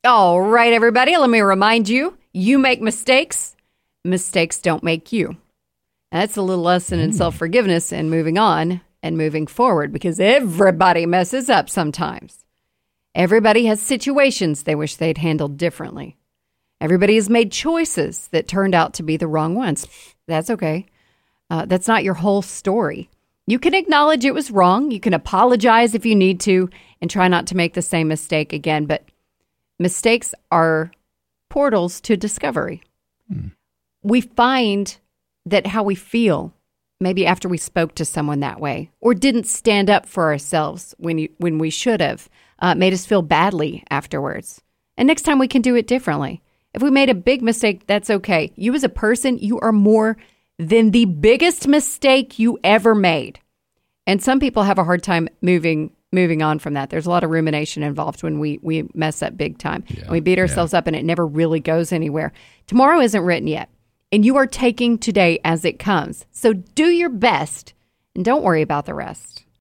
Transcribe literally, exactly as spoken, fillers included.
All right, everybody, let me remind you, you make mistakes. Mistakes don't make you. That's a little lesson in self-forgiveness and moving on and moving forward, because everybody messes up sometimes. Everybody has situations they wish they'd handled differently. Everybody has made choices that turned out to be the wrong ones. That's okay. Uh, that's not your whole story. You can acknowledge it was wrong. You can apologize if you need to and try not to make the same mistake again. But mistakes are portals to discovery. Hmm. We find that how we feel, maybe after we spoke to someone that way or didn't stand up for ourselves when you, when we should have, uh, made us feel badly afterwards. And next time we can do it differently. If we made a big mistake, that's okay. You as a person, you are more than the biggest mistake you ever made. And some people have a hard time moving moving on from that. There's a lot of rumination involved when we, we mess up big time. Yeah, and we beat ourselves yeah. up and it never really goes anywhere. Tomorrow isn't written yet. And you are taking today as it comes. So do your best and don't worry about the rest.